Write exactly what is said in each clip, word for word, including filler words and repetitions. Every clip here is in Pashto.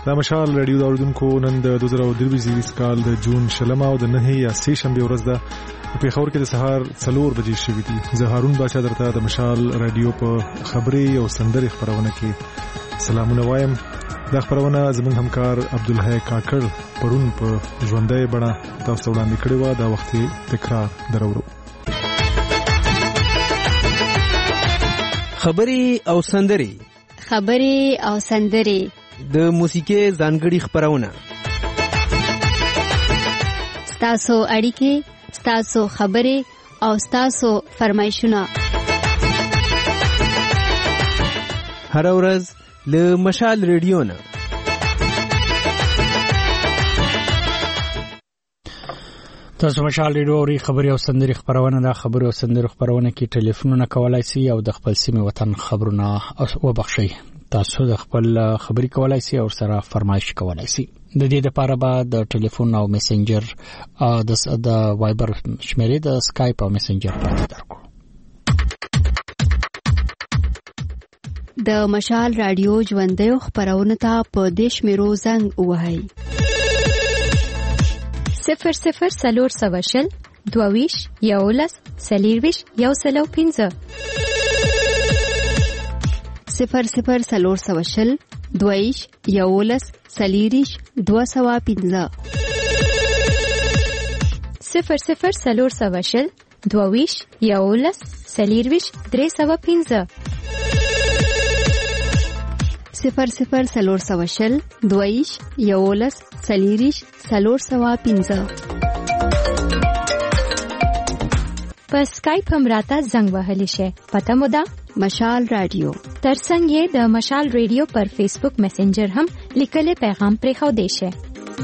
دا مشال رادیو دا اوردونکو نن د دوه زره درویشت کال د جون شلمه او د نهه یا سه شنبه ورځ ده په پیښور کې د سهار څلور بجې شوې دي. زه هارون بادشاه درته د مشال رادیو په خبري او سندري خبرونه کې سلامونه وایم. دا خبرونه زموږ همکار عبدالحی کاکړ پرون په ژوندۍ بڼه تاسو وړاندې کړې و. دا وخت تکرار درورو. خبري او سندري خبري او سندري د موسیقي ځانګړي خبرونه ستاسو اړیکې ستاسو خبرې او ستاسو فرمایشونه هر ورځ له مشال ریډیو نه. تاسو مشال ریډیو اوري خبري او سندري خبرونه. دا خبري او سندري خبرونه کې ټلیفونونه کولای شي او د خپل سیمه وطن خبرونه وبخښي. تاسو د خپل خبري کولای شي او سره فرمایش کولای شي. د دې لپاره به د ټلیفون او میسنجر او د وایبر شمیرې د اسکایپ او میسنجر پاتې درکو. د مشال رادیو ژوندۍ خبرونه ته په دیش میرو زنګ وهاي صفر صفر سلور سواشل دوویش یولس سلیرویش یو سلو پینزه صفر صفر سلور سواشل دوویش یولس سلیریش دو سوا پینزه صفر صفر سلور سواشل دوویش یولس سلیرویش درې سوا پینزه صفر صفر سلور سواشل دویش یولس سلیریش سلور سوا پینزه. په اسکایپ هم راته زنګ وهلی شي. پته مو ده مشال رادیو. ترڅنګ یې د مشال رادیو پر فیسبوک میسنجر هم لیکلي پیغام پرې خو دی شي.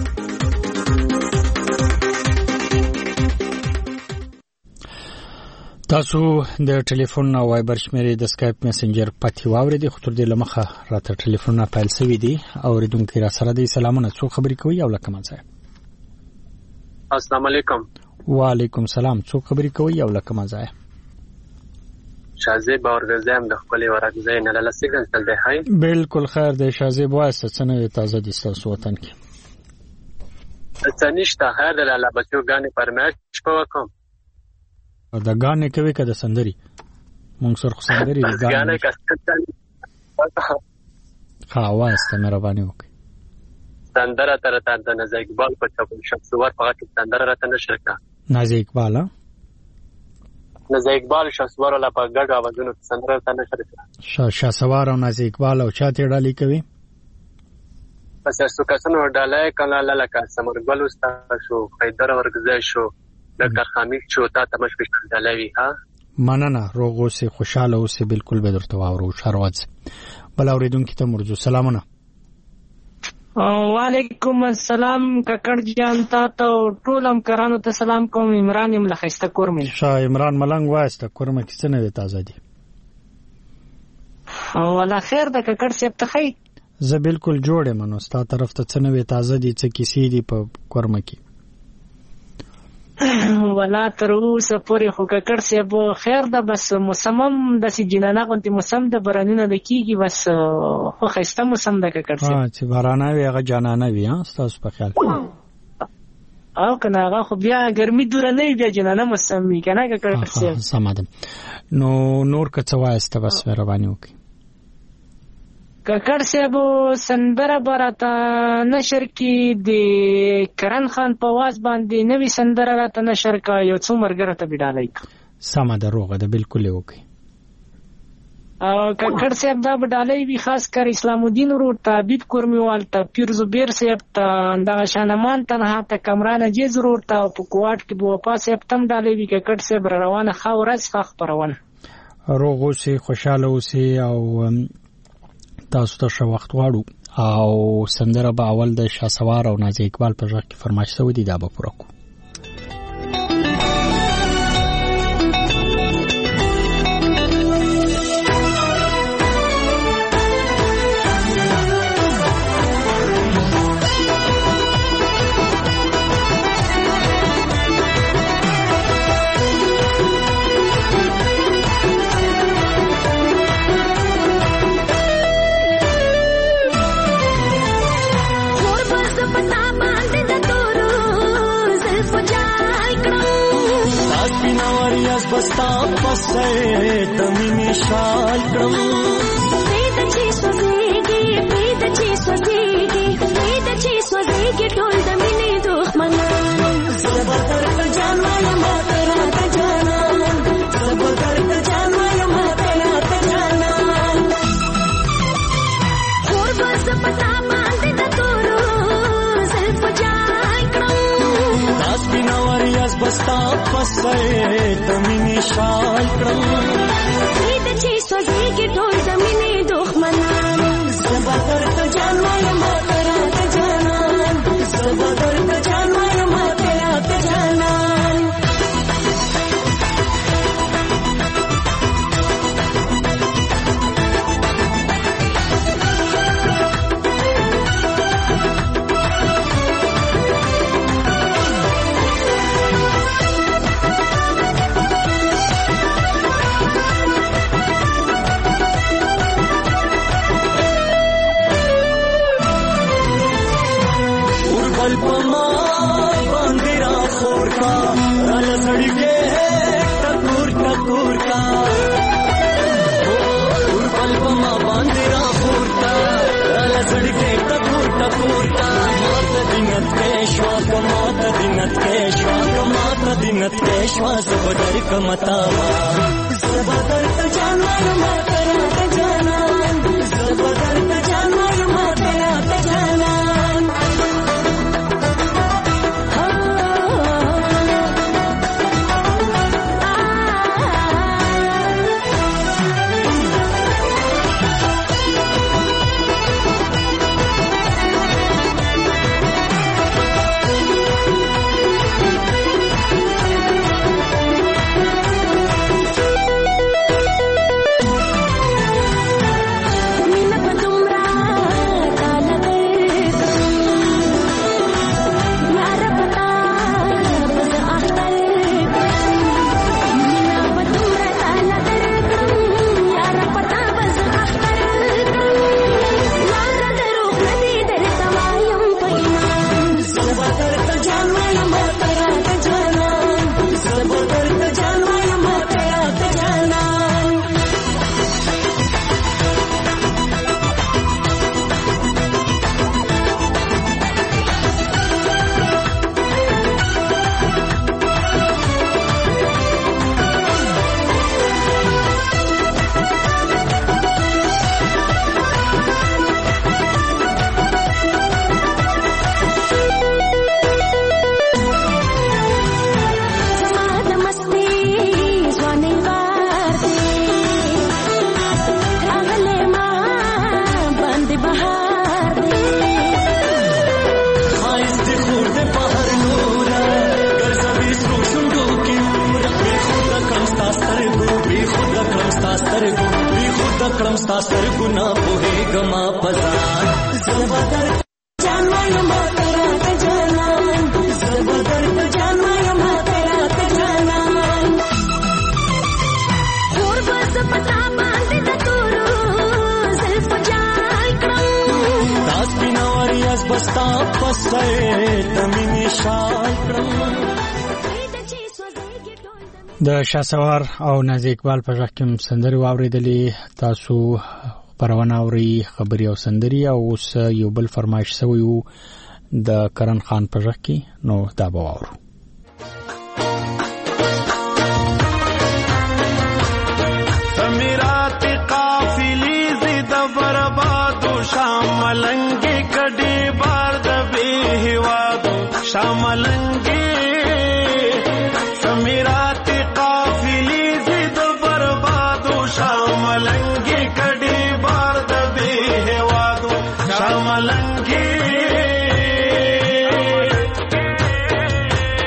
تاسو د ټلیفون او وایبر شمیرې د اسکایپ میسنجر پاتې واورې دي. خو تر دې لمخه راته ټلیفونونه پیل شوي دي. اوریدونکي را سره دي. سلامونه. څوک خبرې کوي او لکه منځه؟ السلام علیکم. وعلیکم سلام. څوک خبرې کوي او لکه منځه؟ شازیب اورګزم د خپل ورګزې نه لاله سیګل تل دی. هاي بالکل خیر دی شازیب. واسه څنګه تازه دي تاسو وطن کې؟ څه نشته. هر د لاله بچو غانې پرماش په وکم دا غانې کوي کده سندري مونږ سره خو سندري دي غانې کستل ها واسطه مهرباني وکړئ. سندره تر ته ناز اقبال په چاپ شخصوار په کې سندره راته نشر کا. ناز اقبال ناز اقبال شخصوار لا په ګډ اوازونو سندره راته نشر کا. شاه شاسوار او ناز اقبال او چاته ډالي کوي. پس څو کسانو ډالای کله لکه سمرګل استاد شو حیدر ورګزای شو دکتر حمید شو تا تمش پښتون ډالوي. ها مننه. روغ اوسې خوشاله اوسې. بالکل به درته واورو. شارواز بل اوریدونکو ته مرجو سلامونه. وعلیکم السلام ککړ جان تا ته ټول همکارانو ته سلام کوم. عمران یم لخسته کورمه. شاه عمران ملنګ واسطه کورمه کې څه نه وي تازه دي. او ولا خیر د ککړ سیب ته خی. زه بالکل جوړه منو. ستا طرف ته څه نه وي تازه دي. څه کیسې دي په کورمه کې؟ ولا تر اوسه پورې خو ککړ سیب خیر ده. بس موسمم د سی جنانه غونتی موسم د بارانونو د کیږي. بس خو خسته موسم د ککړ سیب. ها چې بارانه وي هغه جانانه وي. ها تاسو په خیال او کنه هغه خو بیا ګرمي دوره نه بیا جنانه موسم وي کنه ککړ سیب. سمادم. نو نور کڅ وایسته بس مهرباني وکړئ. ککړ سیب سندره براته نشر کی د کرن خان په واز باندې نوې سندره راته نشر کا. یو څو مرګره ته بډالای سم ده. روغه ده بالکل وکي. او ککړ سیب دا بډالای وی خاص کر اسلام الدین ورو تعبید کورمیوال ته پیر زبیر سیب ته دا شانمان تنها ته کمران جیز ورو ته په کوټ کې بو پاس سیب تم ډالای وی ککړ سیب روانه خاورز خخ پرون. روغ اوسې خوشاله اوسې او تاسو ته ښه وخت غواړو. او سندره به اول د شاسوار او ناز اقبال په ژغ کې فرمایش شوی دی. دا به پوره کړو. سپیناوریاز بستا پسې تمینې شال کړم پید چې سوځيږي پید چې سوځيږي پید چې سوځيږي ټول د مینې دښمنان زبردر ته جان وایم تیرا ته جانان زبردر ته جان وایم تیرا ته جانان اور بس پتا باندې د تورو زلف جان کړم داس بناوریاز بستا پسې تمینې شال کړم پید چې سوځيږي ټول د مینې دښمنان زبردر ته جان وایم تیرا ته جانان زبردر ته جان وایم تیرا ته جانان दिनत के श्वास बदर कमतावा زبردر ته جان وایم تیرا ته جانان زبردر ته جان وایم تیرا ته جانان کړم ستاسو ګنا په ګما پزان زبردر جان وایم تیرا ته جانان زبردر ته جان وایم تیرا ته جانان اور بس پتا باندې د تورو زلف جان کړم داس بناوریاز بستا پسې تمینې شال کړم د شاسوار او نازي اقبال په ځکه کوم سندري واوریدلې تاسو پرونه اوري خبري او سندري او اوس یو بل فرمایش سوی د کرن خان په ځکه نو دا به واورو سمیرات قافلی زید برباد شاملنګ کډي بار د به هوادو شاملنګ سمیرات قافلی زید بربادو شاملنگی کڑی بار دبی هوادو شاملنگی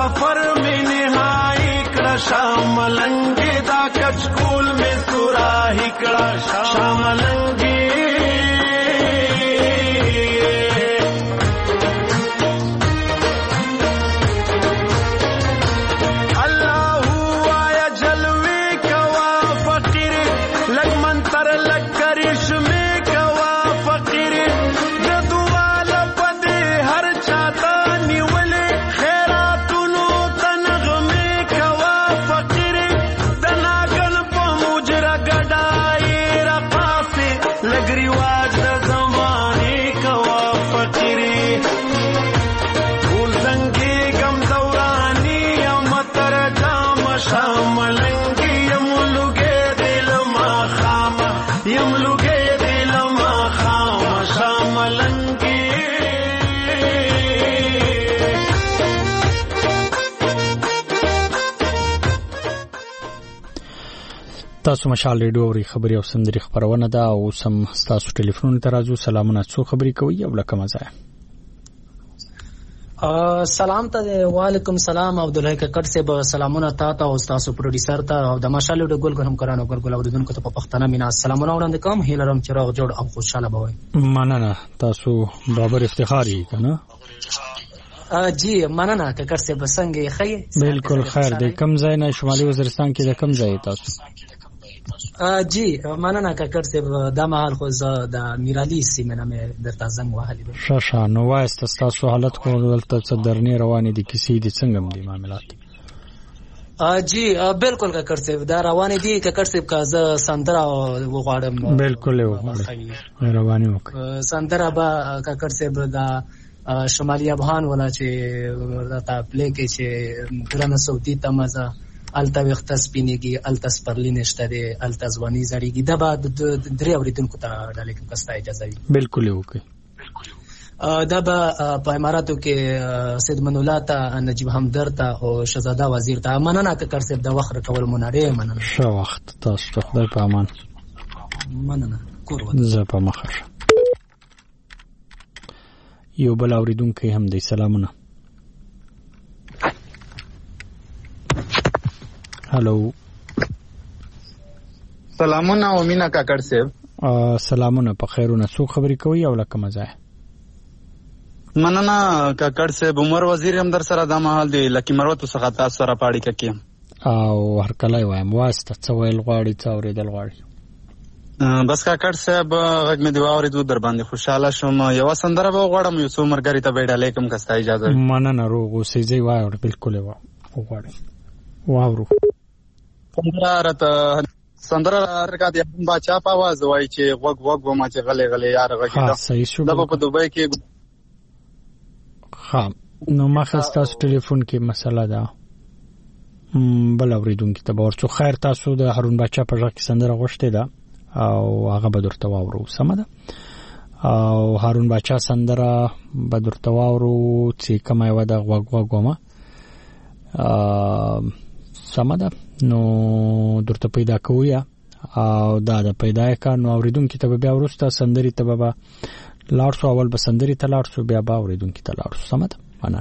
سفر میں نہائی کڑا شاملنگی دا کچکول میں سوراہی کڑا شاملنگی تاسو مشال ریډیو او خبري او سندري خبرونه ده او سم تاسو ټلیفون ته راځو. سلامونه، څو خبري کوي او لکه مزه سلام ته وعلیکم سلام عبدالله ککړ صاحب، سلامونه تا ته او تاسو پروډوسر ته او د مشال ریډیو ګل ګرم کرانو ګل اوریدونکو ته په پښتنه مینا سلامونه وړاندې کوم. هیلرم چې راغ جوړ او خوشاله بوي. مننه، تاسو بابر افتخاری کنه. جی مننه ککړ صاحب، څنګه خیر؟ بالکل خیر دی. کم ځای نه شمالي وزیرستان کې د کم ځای تاسو؟ جی مننه ککړ صاحب، دا مهال خو زه د میرالي سیمه نه مې درته زنګ وهلی دی. ښه ښه، نو وایست تاسو حالت کو دلته څه درنې روانې دي، کیسې دي، څنګه دي معاملات؟ جی بالکل ککړ صاحب، دا روانې دي ککړ صاحب. که زه سندره وغواړم بالکل وغواړم روانې وکړم سندره به ککړ صاحب دا شمالي افغان ولا چې دا پلی کې چې درنه صوتي تمزه الته وخت سپینېږي، الته سپرلی نشته دی، الته ځواني زړېږي. دا به درې اوریدونکو ته ډالۍ کوم که ستا اجازه وي. بالکل وکړئ. دا به په اماراتو کې سید منولا ته، نجیب همدرد ته او شهزاده وزیر ته مننه ککړ صاحب، د وخت راکول مو نه ډېر مننه. ښه وخت تاسو ته، خدای په امان. مننه، کور ودان. زه په مخه شه. یو بل اوریدونکی هم دی. سلامونه. هلو. سلامونه ومینا کاکړ صاحب. سلامونه، په خیرونه. څوک خبرې کوي او لکه مزه؟ مننه کاکړ صاحب، عمر وزیر هم در سره دا مهال دی لکه مروتو څخه تاسو سره پاړی ککیم او هر کله وایم واسطه څه ویل غواړي، څه اورېدل غواړي. بس کاکړ صاحب غږ مې دی واورېدو، در باندې خوشاله شوم. یوه سندره به وغواړم، یو څو ملګري ته به یې ډالۍ کړم که ستا اجازه وي. مننه، روغ اوسئ. ځئ واوره، بالکل یې وغواړئ. واورو سندره راته سندره راته د باچا په आवाज وایي چې غوږ غوږ وما چې غلې غلې یار غږېده. صحیح شو. دا په دوبۍ کې. ښه، نو مخه ستاسو ټلیفون کې مسله ده، بل اورېدونکي ته به ورڅو. خیر، تاسو د هارون باچا په غږ کې سندره غوښتې ده او هغه به درته واورو. سمه ده. او هارون باچا سندره به درته واورو چې کومه یوه ده، غوږ غوږ ومه. سمه ده، نو درته پیدا کوو یا او دا د پیدا یې کار. نو اوریدونکي ته به بیا وروسته سندرې ته به لاړ شو، اول به سندرې ته لاړ شو، بیا به اوریدونکي ته لاړ شو. سمه ده، مننه.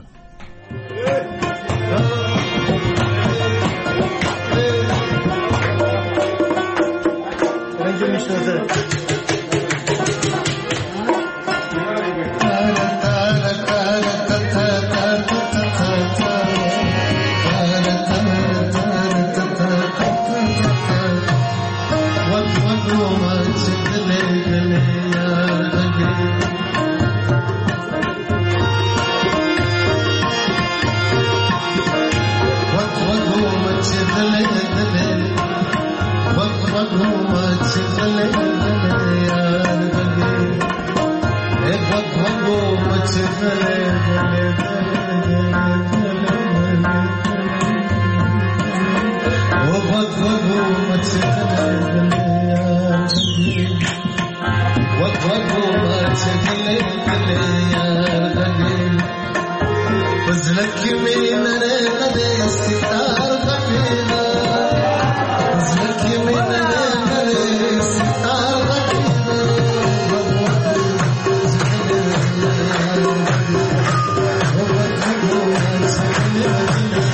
Thank you.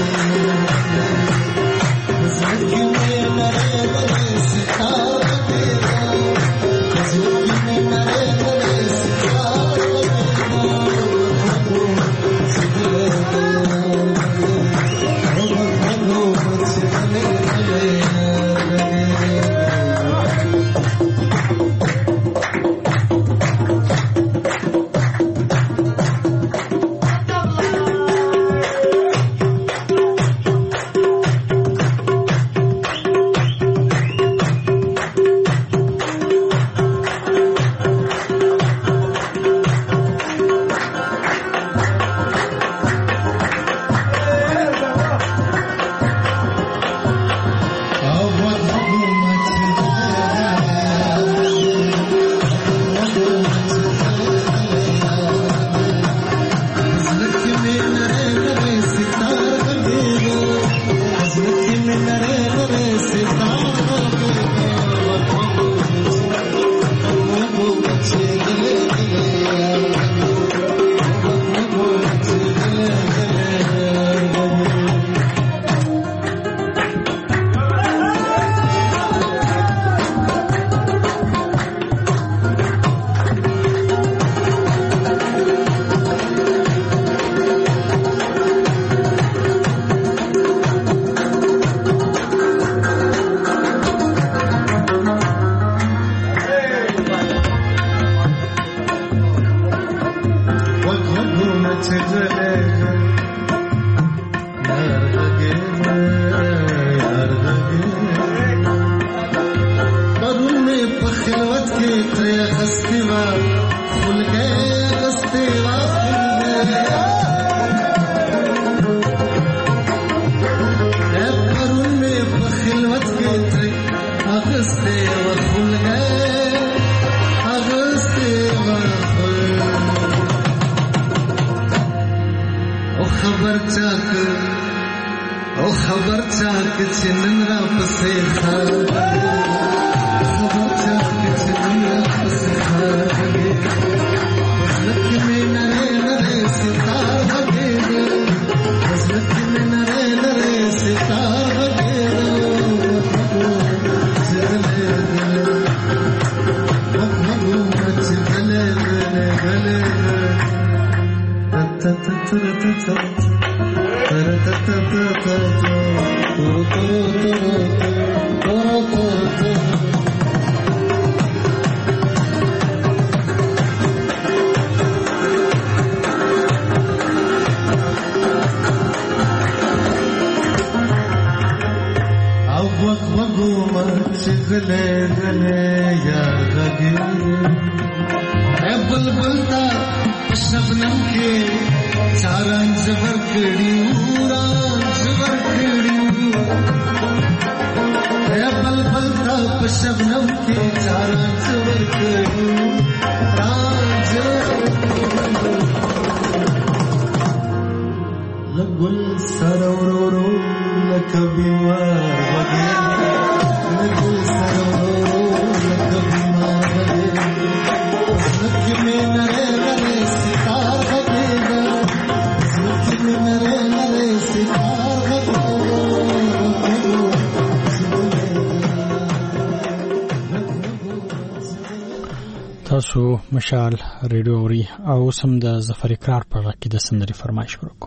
تاسو مشال ریډیو اوري او سم د ظفر اقرار په وخت کې د سندري فرمایش وکړو.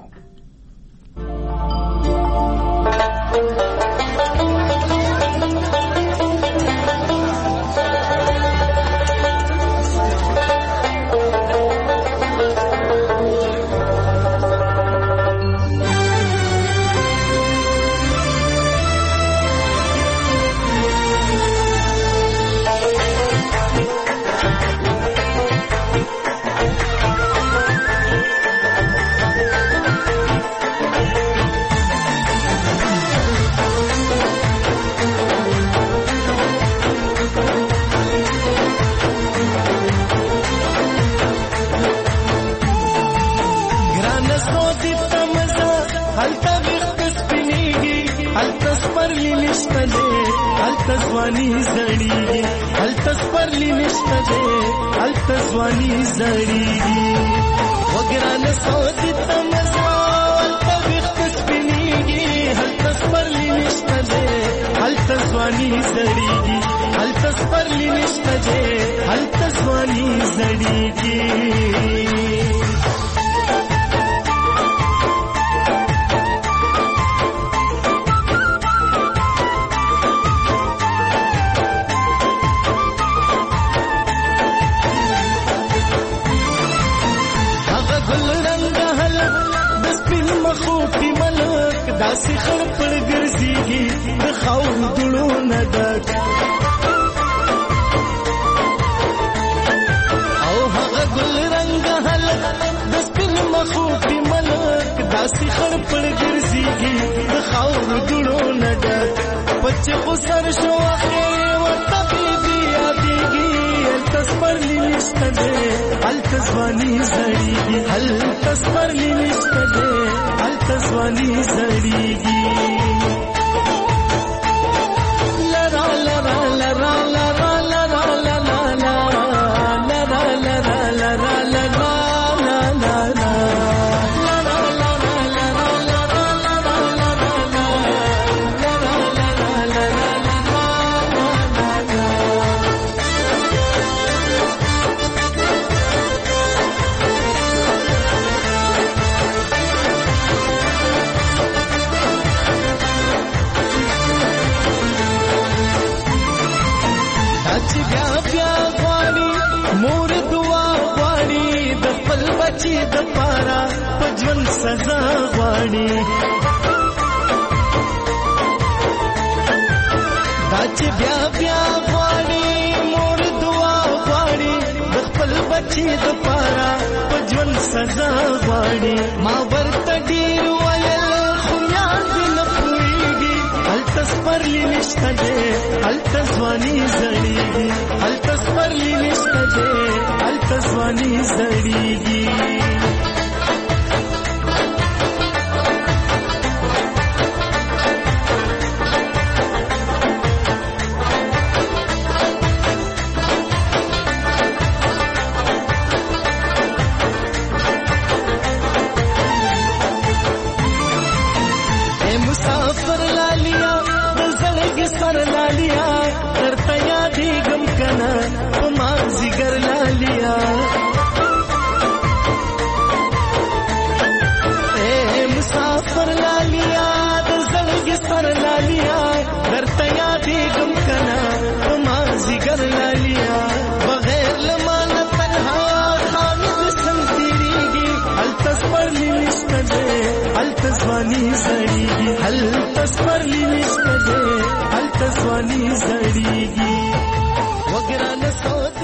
التزوانی زړیږي التزپرلی نشته ده التزوانی زړیږي وګرانه سودی تمزا التبخت سپینیږي التزپرلی نشته ده التزوانی زړیږي التزپرلی نشته ده التزوانی زړیږي داسې خړ پړ ګرځيږي د خاور دړو نه ډک او هغه ګل رنگ هلک د سپین مخو په ملک داسې خړ پړ ګرځيږي د خاور دړو نه ډک پچ خو سر شو اخر ورته بي یادېږي التسپرلی نشته دې التزوانی زړیږي التسپرلی نشته دې التزوانی زړیږي لرا لرا لرا لرا لرا لرا لرا لرا لرا لرا د پارا پجون سزا غواړي دا چې بیا بیا غواړي مور دعا غواړي د خپل بچي د پارا پجون سزا غواړي ما ورته ډیر ویل خو یاد نه پوهیږي التسپرلی نشته دې التزوانی زړیږي التسپرلی نشته دې التزوانی زړیږي التزوانی زړیږي التسپرلی نشته دې التزوانی زړیږي وګرانه سوت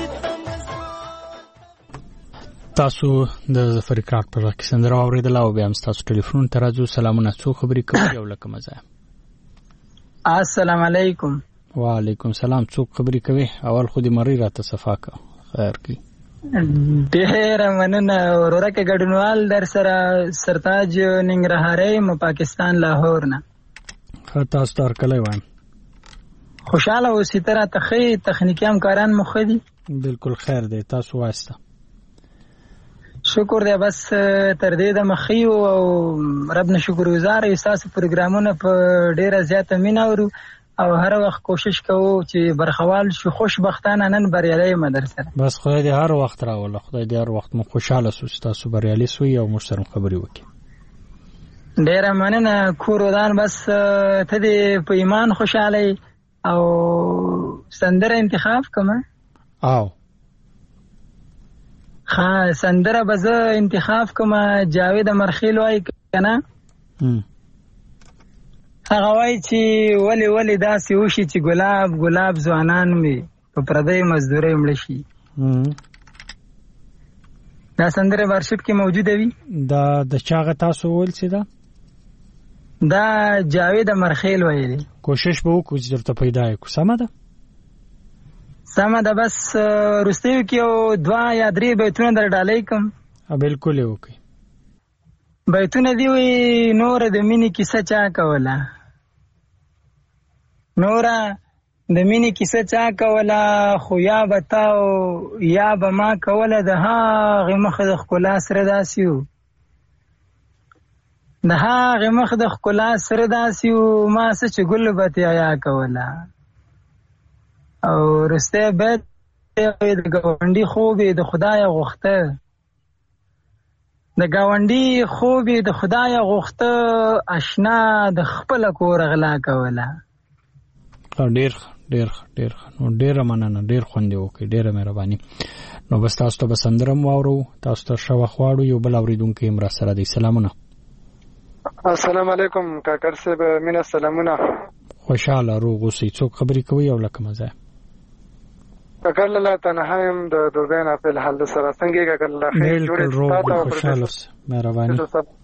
تاسو د ظفر کراک پر کې سندره اوریدل او بیا هم تاسو ټلیفون ته راځو سلامونه څو خبرې کوي یو لکه مزه السلام علیکم وعلیکم سلام څو خبرې کوي اول خو دې مری راته صفاکه خیر کی ډېر مننه ورورکه ګډونوال در سره سرتاج ننګرهاري مو پاکستان لاهور نه خطا ستار کله وایم خوشاله اوسې تر تخې تخنیکی همکاران مو خدي بالکل خیر دی تاسو واسطه شکر دی بس تر دې د مخیو او رب نه شکر گزار یو تاسو پروګرامونه په ډیره زیاته میناورو او هر وخت کوشش کوو چې برخوال شو خوشبختانه نن بریالي مدرسه بس خدای دې هر وخت راول خدای دې هر وخت مو خوشاله سو تاسو بریالي سو او موږ سره خبري وکړي ډیره مننه کورودان بس ته دې په ایمان خوشاله او سندره انتخاب کوم او ها سندره بزه انتخاب کوم جاوید مرخیل وای کنه هغه وای چې ولی ولی داسې وشي چې ګلاب ګلاب ځوانان می په پردی مزدوري مړ شي دا سندره ورشپ کې موجوده وي دا د چاغه تاسو ول څه دا دا جاوید مرخیل وایي کوشش به وکړو چې درته پیدا کړو سمه ده سمه ده بس رستیو کې او دوا یا درې بیتونه در ډالې کوم بالکل وکي بیتونه دی وی نور د مینې کیسه چا کوله نورا د مینې کیسه چا کوله خو یا بتاو یا به ما کوله د هغې مخ د ښکلا سره داسې و د هغې مخ د ښکلا سره داسې و ما څه چې ګل به تیا کوله او رستی بیت د ګاونډي خوب یې د خدایه غوښته د ګاونډي خوب یې د خدایه غوښته اشنا د خپله کور غلا کوله ډیر ډیر ډیر نو ډیر مننه ډیر خوند وکي ډیر مهرباني نو بس تاسو ته بسندرم واورو تاسو ته شو خواړو یو بل اوریدونکو امر سره دی سلامونه السلام علیکم کاکر صاحب، مینا سلامونه. خوشاله روغ اوسئ. څوک خبرې کوي او لکه مزه کاکر لاله تنهایم د دوبۍ نه په حال سره څنګه کاکر لاله خیر جوړې روغ خوشاله مهرباني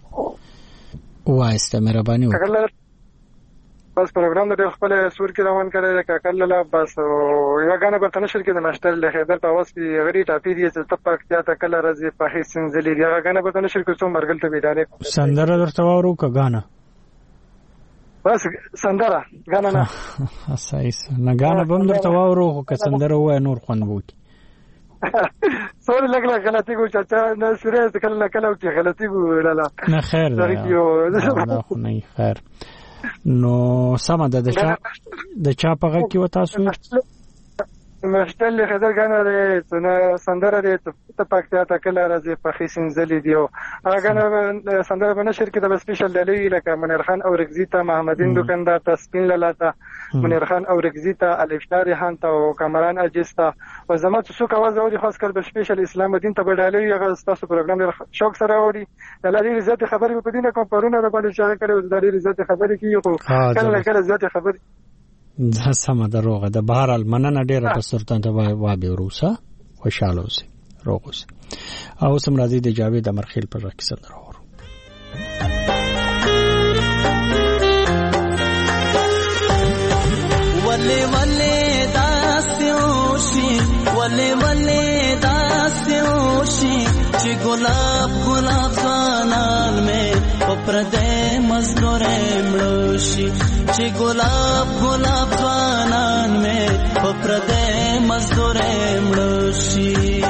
وایسته مهرباني وکړه. بس پروګرام د خپل سور کې روان کړی کاکر لاله. بس یو غانه په تنشر کې د مشتل له خیبر په واس کې غری ټاپی دي چې تپاک ته کله راځي په هیڅ سنځلې دی. هغه غانه په تنشر کې څو مرګل ته ویډاله سندره درته وورو کا غانه بس سندره غانه نه اساس نه غانه بم درته وورو که سندره وای نور خوند وکی سوري لګ لګ غلطي کو چاچا نه سره کله کله کې غلطي ګوړه نه خیر دا خو نه خیر. نو سم ده د چا د چا په غږ کې و تاسو مشتل له خدای غنه ده سندره ده ته پکتیا ته کله راځي په خیسین زلی دیو. هغه غنه سندره په نشر کې د سپیشل دلی لکه منیر خان او رگزیتا محمدین دکاندار ته سپین لاله منیر خان او رگزیتا الفشار هان ته او کامران اجستا و زما څو کاوه اوري خاص کر په سپیشل اسلام الدین ته بدالي. هغه تاسو پروګرام ډیر شوق سره اوري. د لاري عزت خبرې په دینه کوم پرونه د باندې شاګه کړو د لاري عزت خبرې کیږي خو کله کله عزت خبرې دا سمه ده روغه ده. بهرحال مننه ډیره تاسو ته وابه وروسه خوشاله اوسئ روغ اوسئ. او سم راځي د جاوید امرخیل پر راکې سندره اورو. ولې ولې داسې وشي ولې ولې داسې وشي چې ګلاب ګلاب ځوانان مې په پردې مزدورې مړه شي چې ګلاب ګلاب ځوانان مې په پردې مزدورې مړه شي.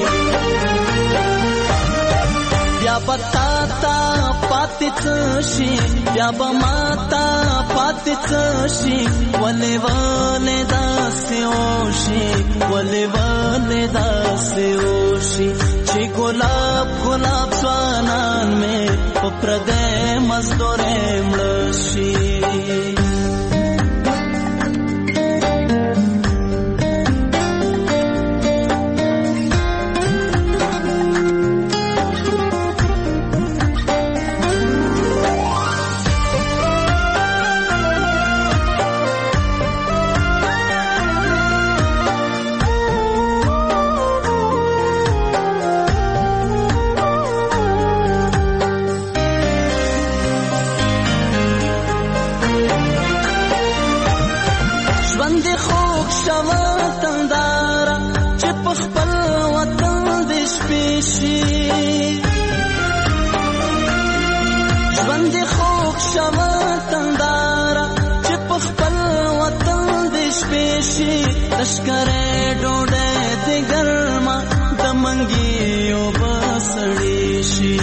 بیا به تا ته پاتې څه شي بیا به ما ته پاتې څه شي ولې ولې داسې وشي ولې ولې داسې وشي چې ګلاب ګلاب ځوانان مې په پردې مزدورې مړه شي. لشکره ډوډۍ د ګرمه د منګیو بسړی شي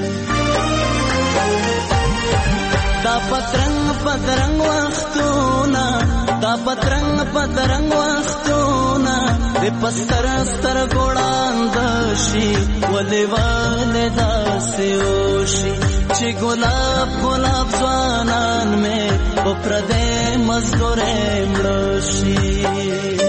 دا پترنګ پترنګ وختونه دا پترنګ پترنګ وختونه د پستر ستر ګوړاند شي ولې ولې داسې وشي چې ګلاب ګلاب ځوانان مې په پردې مزدورې مړه شي.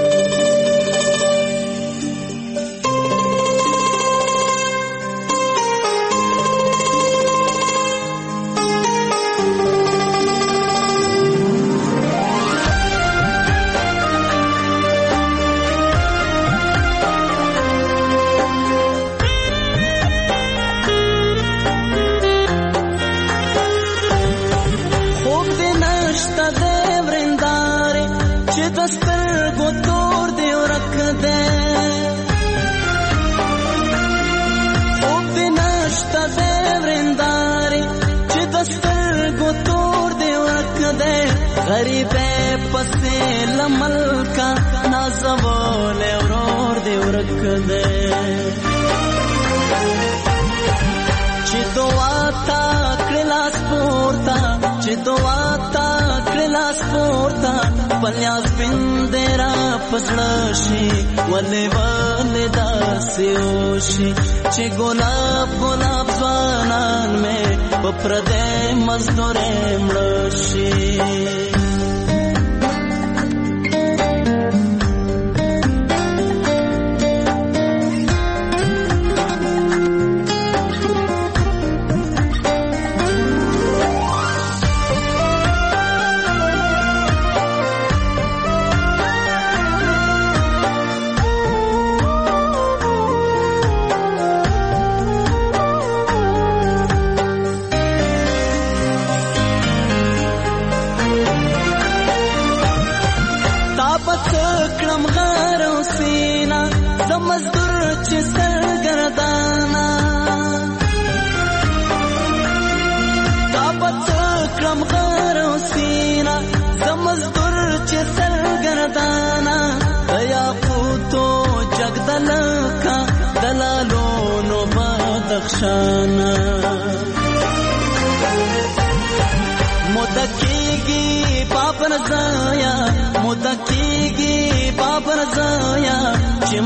غریبه پسې لملکا نازول اورور دی ورک دے چې دعا تا کلاس پورتا چې دعا تا کلاس پورتا پلیاس بندرا پسړ شي ولې ولې داسې وشي چې ګلاب ګلاب ځوانان مې په پردې مزدورې مړه شي.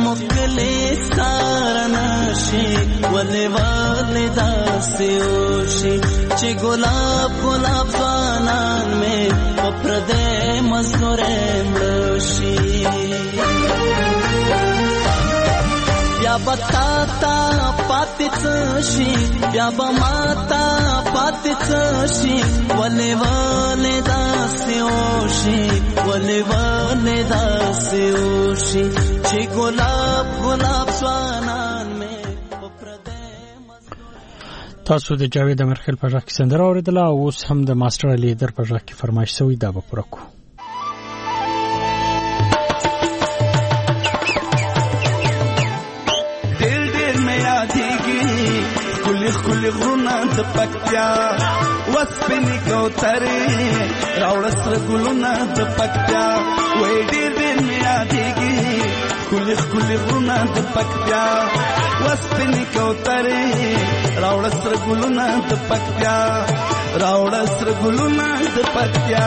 مکلې سارنا شي ولې والې داسې وشي چې ګلاب ګلاب ځوانان مې په پردې مزدورې مړه شي بیا به تا تا پاتې څه شي بیا به ما تا پاتې څه شي ولې ولې داسې وشي ولې ولې داسې وشي چې ګلاب ګلاب ځوانان مې تاسو د جاوید امرخیل په ژغ کې سندره اوریدله او اوس هم د ماستر علي در په ژغ کې فرمایش شوی دا به پوره کړو ډېر ډېر مې یادېږي ښکلي ښکلي غرونه د پکتیا وسپنې کوترې راوړه سره ګلونه د پکتیا وایي ډېر ډېر مې یادېږي ښکلي ښکلي غرونه د پکتیا وسپنې کوترې راوړه سره ګلونه د پکتیا راوړه سره ګلونه د پکتیا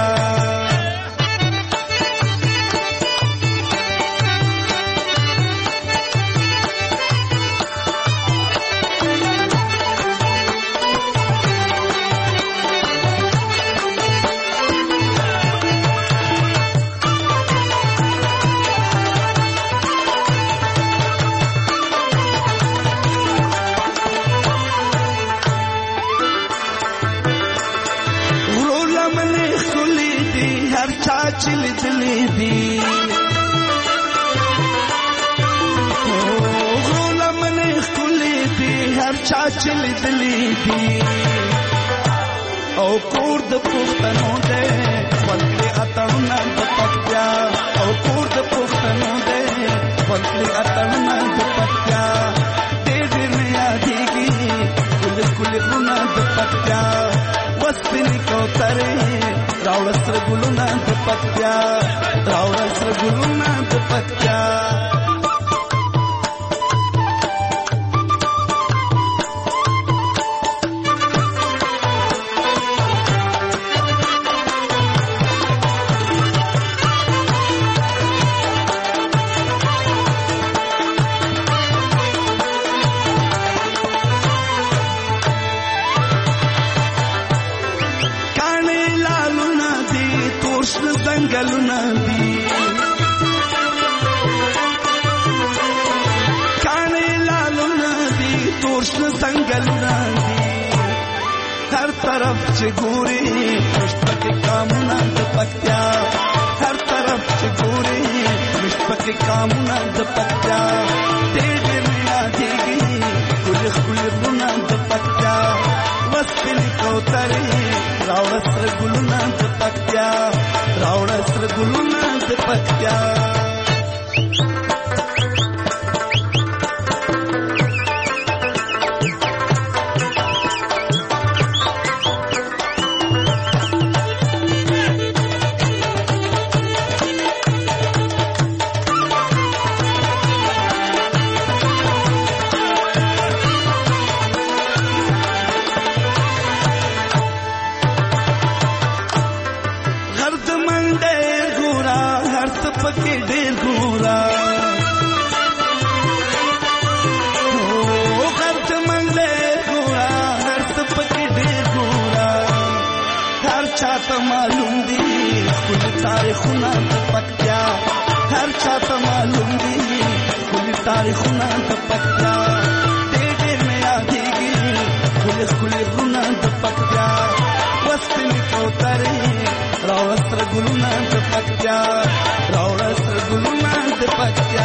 چلی دلی دی غرولا منی خلی دی هر چا چلی دلی دی او کور د پښتنو ده ولې اتړونه د پکتیا او کور د پښتنو ده ولې اتړونه د پکتیا دې دې مې یادېږي کل کل غرونه د پکتیا وسپنې کوترې راوړه سره ګلونه د پکتیا راوړه سره ګلونه د پکتیا زنګلونه دي کانې لالونه دي تورشنه زنګلونه دي هر طرف چې ګوري مشپکې کامونه د پکتیا هر طرف چې ګوري مشپکې کامونه د پکتیا ډېر ډېر مې یادېږي ښکلي ښکلي غرونه د پکتیا وسپنې کوترې راوړه سره ګلونه د پکتیا راوړه سره ګلونه د پکتیا پکې ډېر ګورا او خرڅ منډه ګورا هر څه پکې ډېر ګورا هر چاته معلوم دي خپل تاریخونه د پکتیا هر چاته معلوم دي خپل تاریخونه د پکتیا ډېر ډېر مې یادېږي خپل خپل غرونه د پکتیا وسپنې کوترې راوړه سره ګلونه د پکتیا راوړه سره ګلونه د پکتیا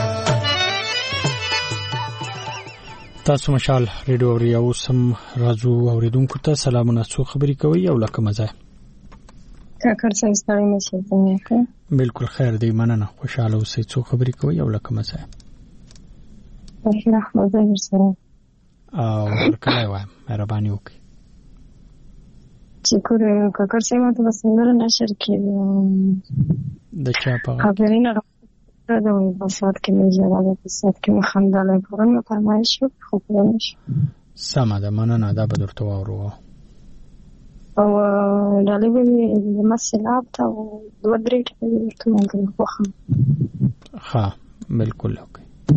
تاسو مشال ریډیو اوري او سم راځو اوریدونکو ته سلامونه څو خبرې کوي او لکه مزه کاکر څنګه ستړي مشه څنګه بالکل خیر دی مننه خوشاله اوسئ څو خبرې کوي او لکه مزه رحمت الله سره او کله وایم مهرباني وکړئ چې کوره کاکر څنګه ته وسندره نشر کړي د چا په خبرینه راځي په سات کې مې جواب په سات کې مخندله پرون مې فرمایش خو پرونش سم ده مننه دا به درته وورو او ډالې به مسلاب ته دوه درې ټکي ورته مونږ خو ها بالکل اوکې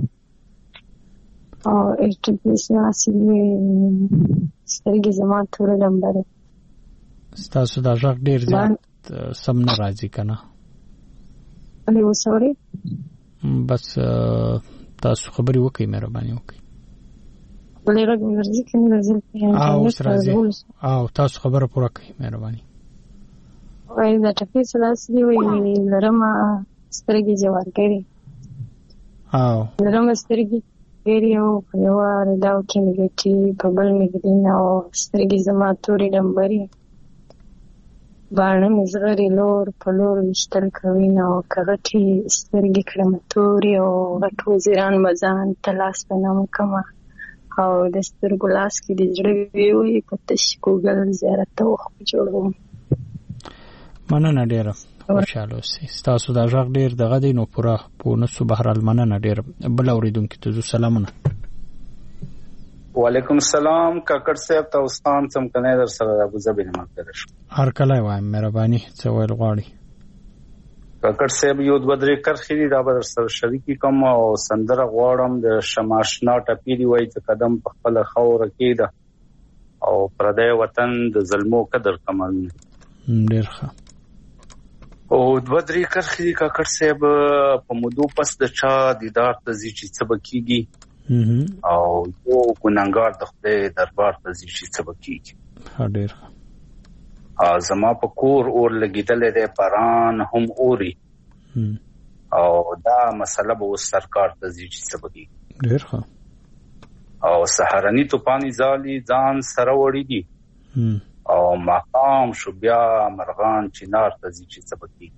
او ارتبیس ناسی سترګې زما تور لمبره. ستاسو دا ځای ډیر زیات سم نه راځي کنه. ولې وسوري؟ بس تاسو خبري وکړئ مهرباني وکړئ. ولې راځي ورځي کنه راځي؟ او راځي او تاسو خبره پوره کړئ مهرباني. وای دا ټپي سلاس دی وی لرمه سترګې جوار کړي. او لرمه سترګې ډېری او یو راډاو کې نګټي په بل نګدي او سترګې زما تورې لمبري. باڼه مې زغرې لور په لور ویشتل کوي نو کغټي سترګې کړم تورې او غټ وزیران مزان تلاس په نام کما او د سترګو لاس کې د زړه وی په تش ګوګل زیارت ته وخت جوړوم. مننه ډیره خوشاله اوسئ. ستاسو دا ځای ډیر دغه دی نو پوره په نسو بهرال مننه ډیره. بل اوریدونکو ته سلامونه. وعلیکم السلام کاکړ صاحب تاسو ته سم کنه در سره ابو ظبي نه ماته شو. هر کله وایم مهرباني څه ویل غواړي. کاکړ صاحب یو د بدرې کرخې دا به در سره شریکي کوم او سندره غواړم د شماشنا ټپی دی وای چې قدم په خپل خور کېده او پردی وطن د ظلمو قدر کمال. ډیر ښه. او د بدرې کرخې کاکړ صاحب په مودو پس د چا دیدار ته ځي چې څه بکیږي او یو ګناګار د خدای دربار ته ځي چې څه بکیږي. ډیر زما په کور اور لګیدلې ده باران هم اوري او دا مسله به سرکار ته ځي چې څه بکیږي. ډیر ښه. او سحرنی توپانی زالي ځان سره وړي دي او مقام شو بیا مرغان چنار ته ځي چې څه بکیږي.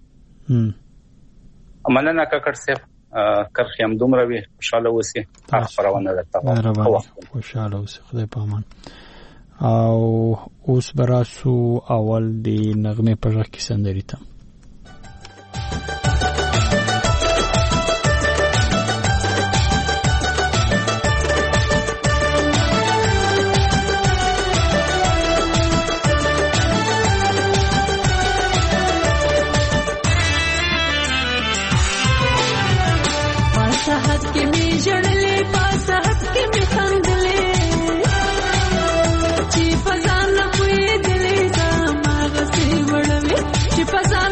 مننه کاکړ صاحب کرخې هم دومره وي خوشاله اوسئ. خبرونه درته خوشاله اوسئ. خدای په امان. او اوس براسو اول د نغمه په ځای کې سندري ته پاسحت کې می جړلې پاسحت کې می خندلې چې پزان نه کوي دلې زما غسي وړوي چې پزان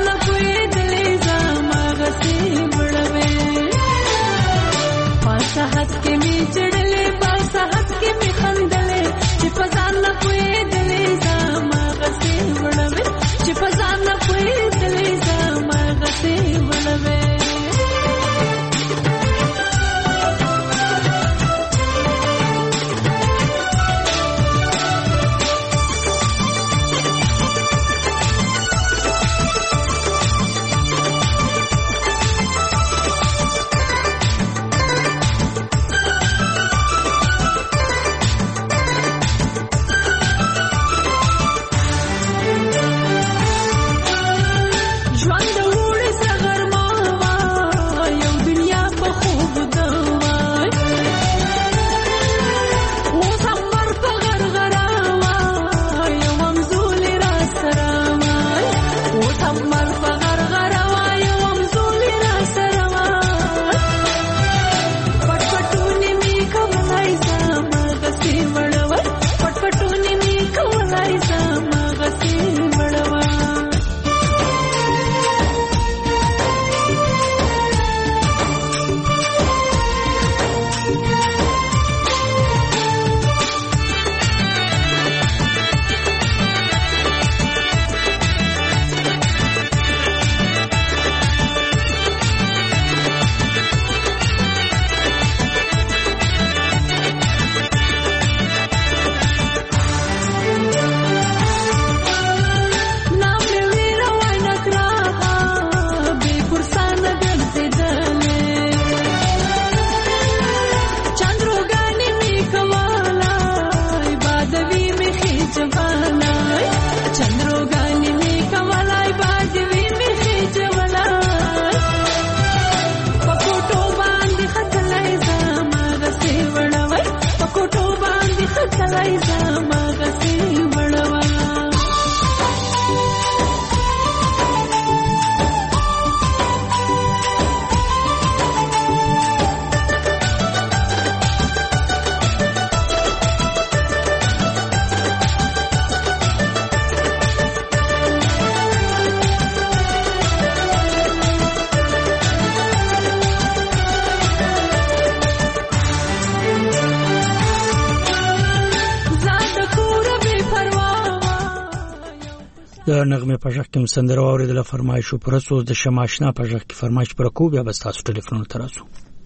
د نغمه په ژغ کې سندره اوریدله فرمایش پر اساس د شماشنا په ژغ کې فرمایش پر کو بیا بس تاسو ټلیفون تراسو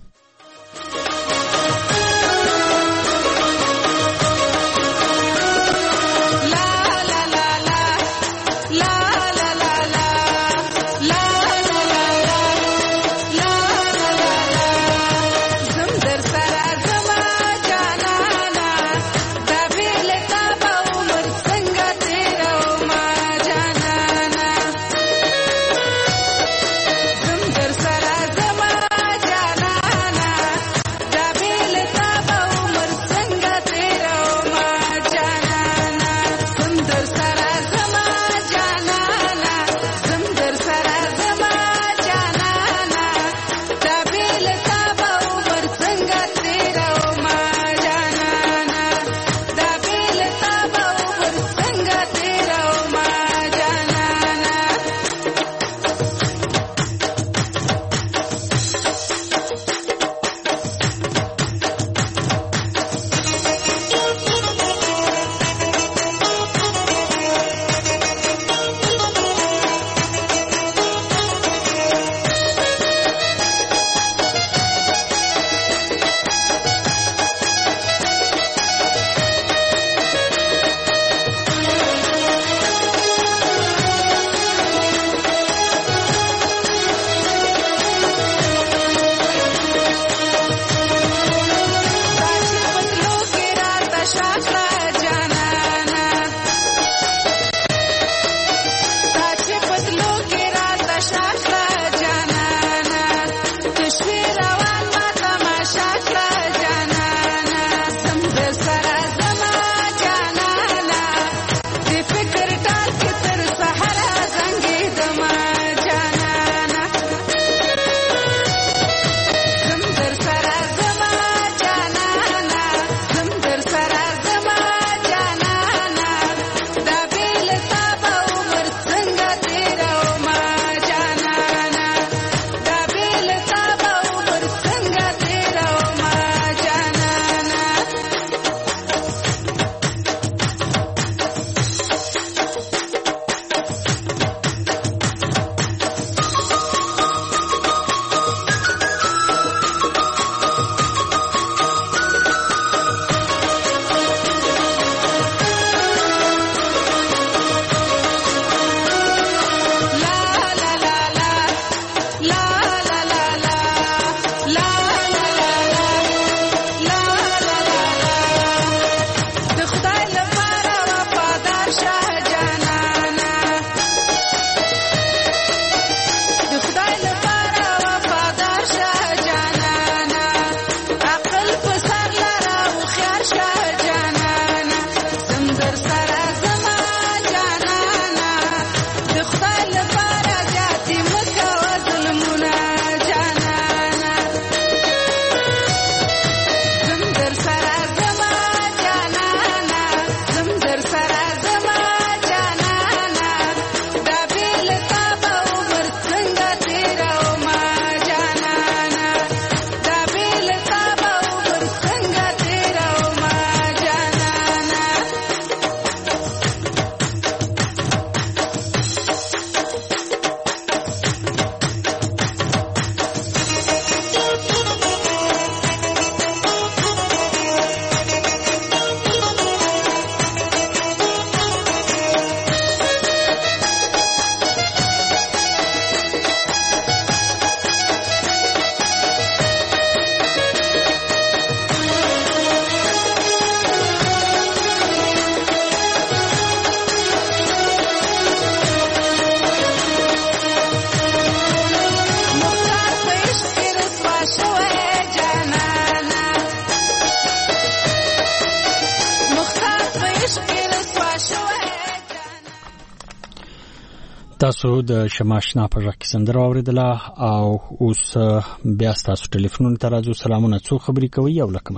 تاسو د شماشنا په ژغ کې سندره اوریدله او اوس بیا تاسو ټلیفون ته راځو. سلامونه، څو خبرې کوي او لکه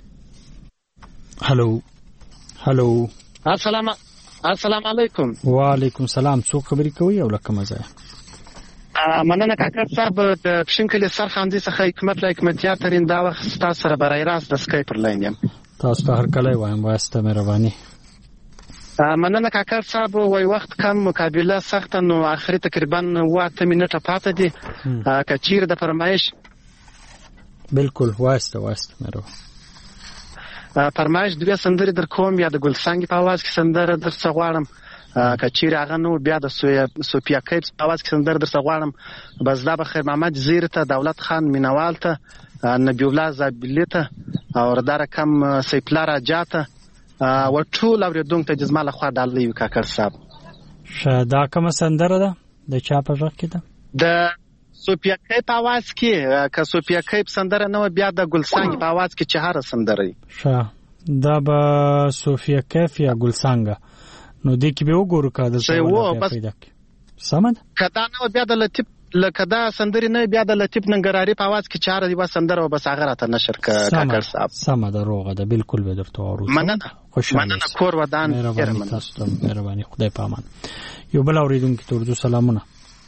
مڅه. هلو هلو السلام السلام علیکم. وعلیکم السلام. څو خبرې کوي او لکه مڅه. مننه کاکړ صاحب د کشنکلي سرخاندي څخه حکمت له حکمتیار ترين دا وخت تاسو سره برای راست د سکایپ پر لاین یم. تاسو ته هر کله وایم واسطه مهرباني. مننه کاکړ صاحب. وای وخت کم، مقابله سخته، نو آخري تقریبا واته منټه پاتې دي. که چیرې د فرمایش بالکل واسطه واسطه مېرو فرمایش دوه سندرې در کوم، یا د ګلڅانګې په आवाज کې سندره درڅ غواړم. که چیرې هغه نو بیا د سوفیا کیپس په आवाज کې سندره درڅ غواړم. بس دا به خیر محمد زیر ته، دولت خان مینوال ته، نبی الله زابلی ته او دا رقم سیف الله راجا ته او ټول اوریدونکو ته جزما له خوا ډالۍ وي کاکړ صاحب. شه دا کومه سندره ده د چا په ژغ کې ده؟ د سوفیا کیپ په आवाज کې. که سوفیا کیپ سندره نه بیا د ګلڅانګې په आवाज کې چهاره سندره وي. شه دا به سوفیا کیپ یا ګلڅانګه، نو دې کې به وګورو کا د څه پیدا کی. سمد کدا نو بیا د لطیف لکه دا سندري نه بیا د لطیف ننګرهاري په आवाज کې چهاره دی سندره، بس هغه راته نشر کاکړ صاحب. سمه ده، روغه ده، بالکل به درته اورو. مننه مننه کور ودان. مهرباني تاسو ته، مهرباني، خدای په امان. یو بل اوریدونکو ته ورته سلامونه.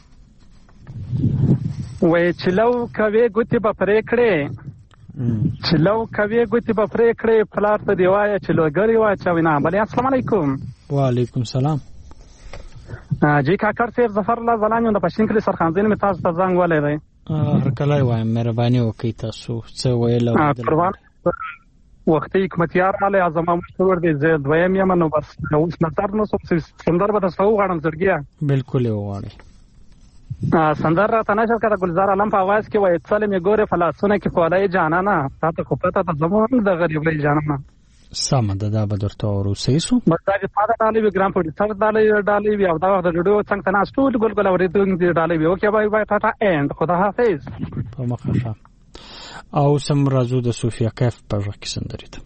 وای چلو کوي ګوتی په پرې کړې، چلو کوي ګوتی په پرې کړې، پلار ته دی وای چلو ګری وای چا وینا. بل السلام علیکم. وعلیکم سلام. جی کاکړ صاحب ظفر الله زلانی د پښین کلی سرخانزین می تاسو ته زنګ ولې دی. هر کله وایم مهرباني وکړئ تاسو څه ویل. پروان وختي حکمتیار علی اعظم مشهور دی زه دویم یم، نو بس اوس نظر نو سندر به تاسو وغواړم زړګیا. بالکل وغواړئ. سندر را تناشر کړه ګلزار علم په आवाज کې وای څل می ګوره فلاسونه کې کولای جانانا تاسو خو پته ته زموږ د غریبۍ جانانا. سم ده، دا به درته اورو. صحیح سو بس دا چې پاده ډالۍ وي ګرام پټي سر ډالۍ ډالۍ وي او دا وخت د جوړو څنګه تناس ټول ګل ګل اورېدونکي ډالۍ وي. اوکې بای بای ټاټا اینډ خدا حافظ. په مخه شه. او سم راځو د سوفیا کیف په ژغ کې سندرې ته.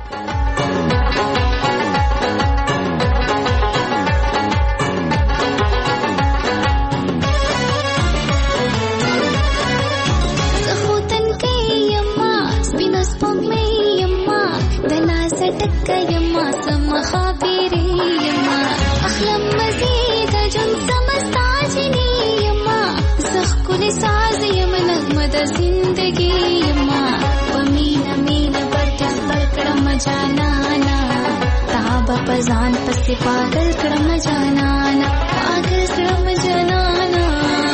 یما سم خابری یما اخلم مزید جن سمستاجنی یما زخ کل ساز یم نغمه د زندگی یما ومین مین برتخ برکڑم جانانا تابا پزان پس پاگل کرم جانانا پاگل کرم جانانا.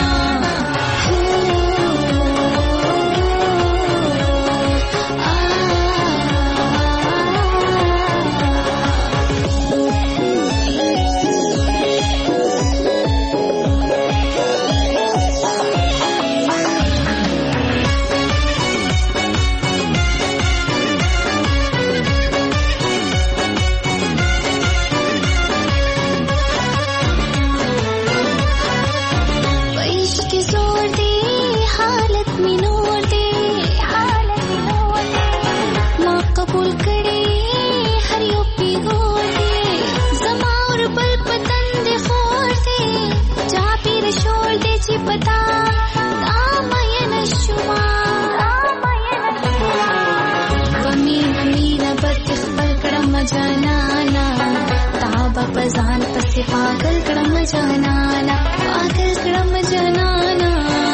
पजान पसे पागल कड़म जनाना पागल कड़म जनाना.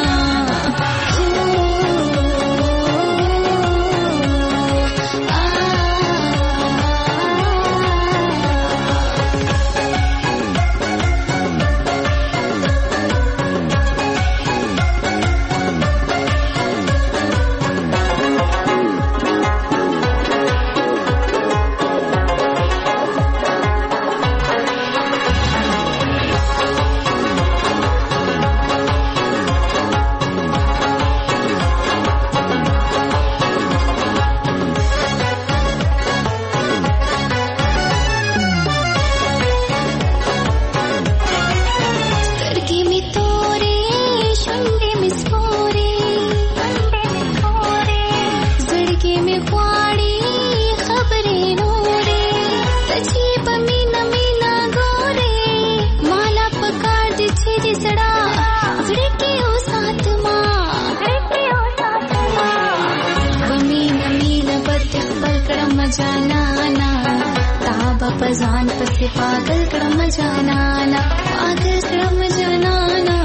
पजान पसे पागल कड़म जनाना पागल कड़म जनाना.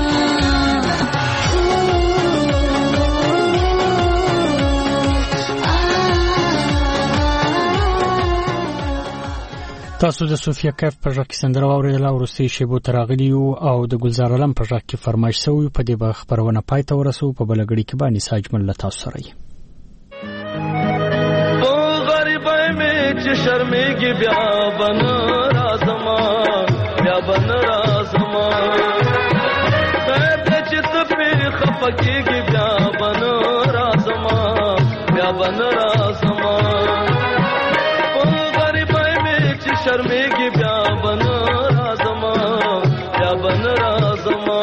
تاسو د صوفیا کیف په ژغ کې سندره واورېدله او وروستۍ شیبو ته راغلي یو او د ګلزار علم په ژغ کې فرمایش شوی په دې به خپرونه پای ته ورسوو په بله ګړۍ کې به انیسا اجمل له تاسو سره یي او غریبۍ مې چې شرمېږي بیا به نه راځمه بیا به نه راځمه خیر دی چې ته پرې خفه کېږي بیا به نه راځمه بیا به نه راځمه شرمېږي بیا به نه راځمه بیا به نه راځمه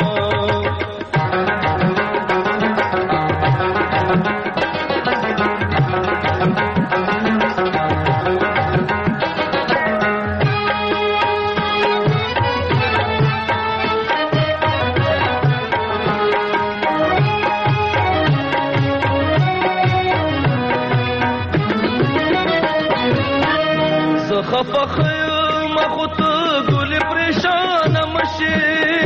فخیم خود گل پریشان مشی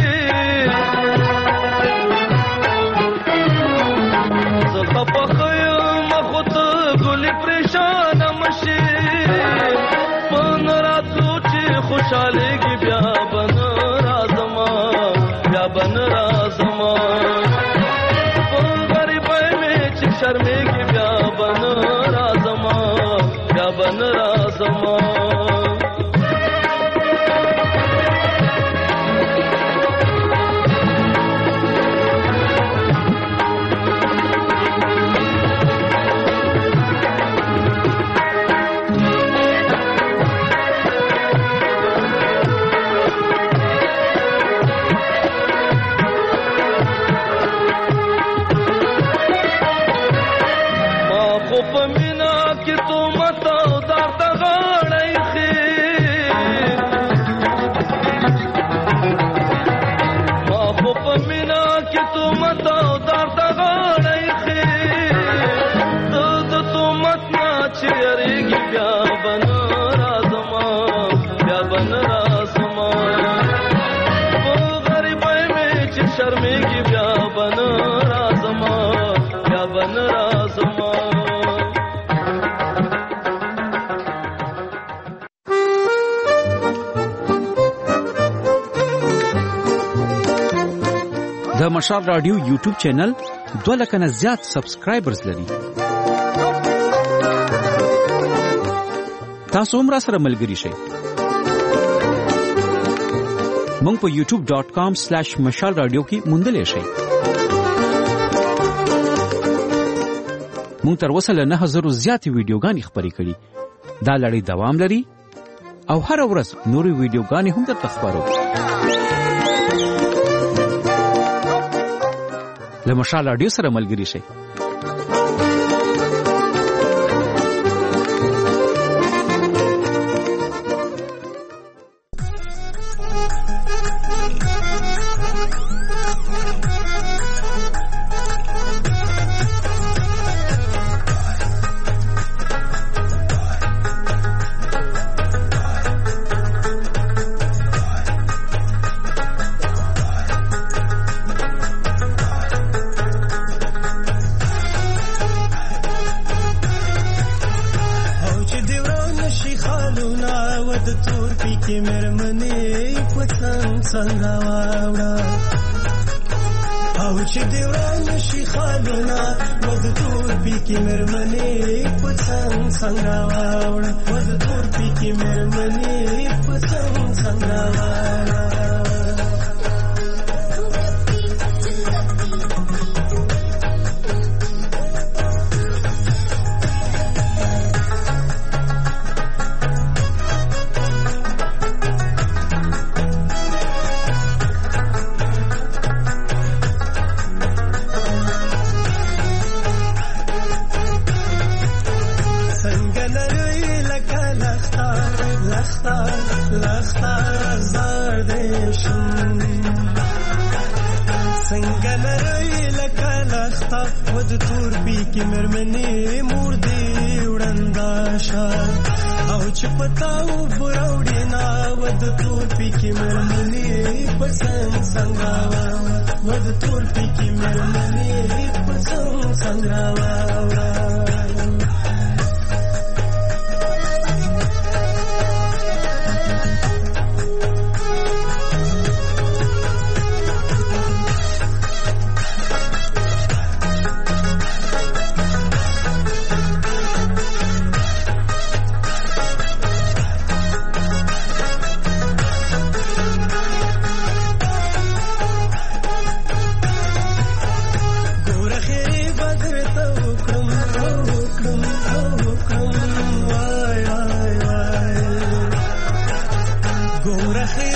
زخ فخیم خود گل پریشان مشی من راتو چی خوشحالگی بیا بن رازما بیا بن رازما غریبای میں چی شرمگی بیا بن رازما بیا بن رازما د مشال رادیو یوټیوب چینل دوه لکه نه زیات سبسکرایبرز لري. تاسو هم را سره ملګري شئ. مونږ په یوټیوب ډاٹ کام سلیش مشال رادیو کې موندلای شئ. مونږ تر اوسه له نه هزارو زیاتې ویډیوګانې خپرې کړي. دا لړۍ دوام لري او هر ورځ نورې ویډیوګانې هم درته خپرو. له مشال رادیو سره ملګري شئ.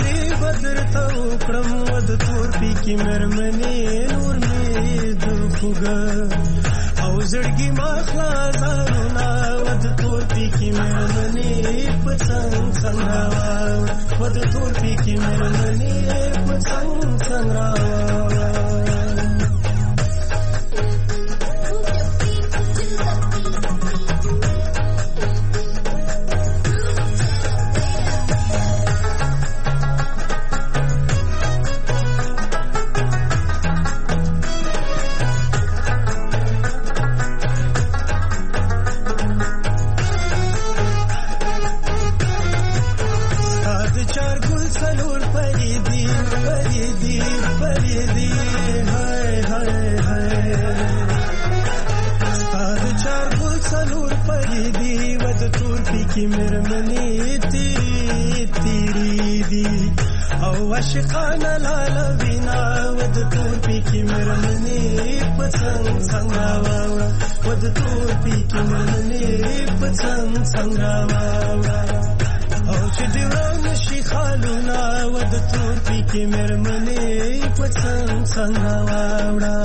خبرې بدر ته وکړم ود تور پی کې مرمنې نور مې د خوګه او زړګي ما خلاصونه ود تور پی کې مرمنې پڅنګ څنګه ود تور پی کې مرمنې پڅنګ څنګه عاشقانه لاله وینا ود تور پی کې مرمنې پڅنګ څنګه واوړه ود تور پی کې مرمنې پڅنګ څنګه واوړه او چې دیوان شي خالونه ود تور پی کې مرمنې پڅنګ څنګه واوړه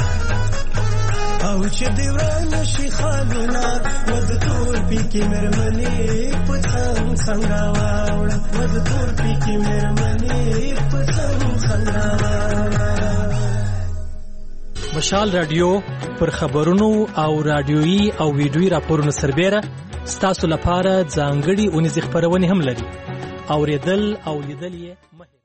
او چې دیوان شي خالونه ود تور پی کې مرمنې پڅنګ څنګه واوړه ود تور پی کې مرمنې مشال رادیو پر خبرونو او رادیويي او ویډیويي راپورونو سربېره ستاسو لپاره ځانګړي اونیزې خبرونه هم لري. اوریدل او لیدل یې